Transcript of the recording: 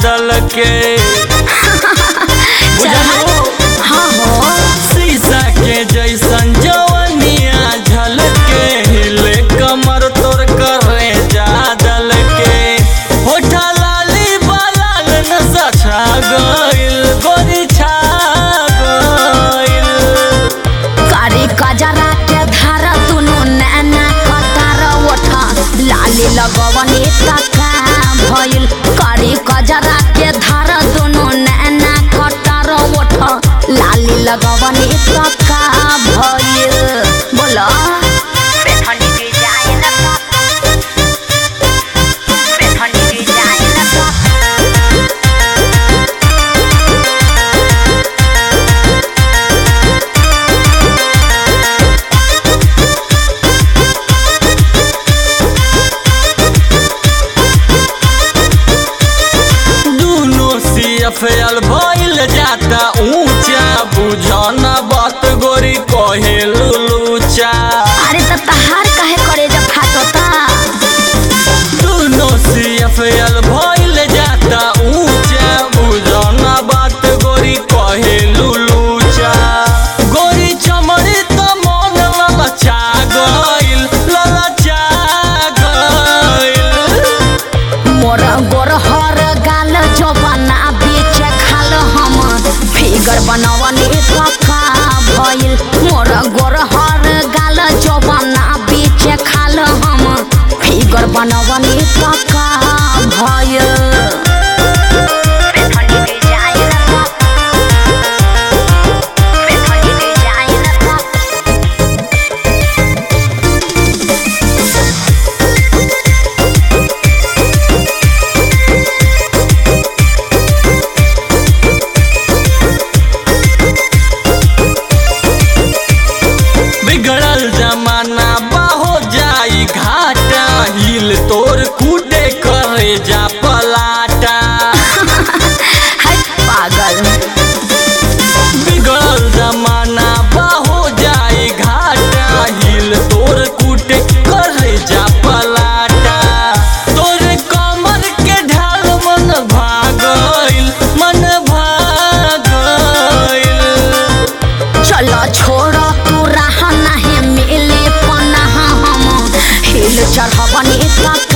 बादल के हाँ हो शीशा के जैसन जवनिया झलके हिले कमर तोर करे जादल के होठा लाली बालाल नशा छा गइल गोरी छा गइल कारी कजरा के धारा दुनु नैना कतार ओठा लाली लगवनी तका भइल कारी कजरा के धारा दुनु नैना कतार ओठा लाली लगवनी तका भइल बोला बेथनी डिजाइन बेथनी डिजाइन फैल भइल जाता ऊंचा बुझना बात गोरी कहे लुलूचा अरे त तहार काहे करे जब फाटता दुनो सिया फैल भइल जाता ऊंचा बुझना बात गोरी कहे लुलूचा गोरी चमड़ी त मन ललचा गइल मोर गोरहर गाल जवाना फिगर बनवनी पक्का भइल मोर गोरहर गाल जवाना बीच खाल हम फिगर बनवनी पक्का भइल हिल तोर कूदे करे जा पलाटा पागल बिगड़ल जमाना बाहो जाई घाटा हिल तोर कूदे करे जा पलाटा तोर कमर के ढाल मन भागइल चलो छोड़ तू रहा नहीं मिले पनाह हम हिल चढ़वनी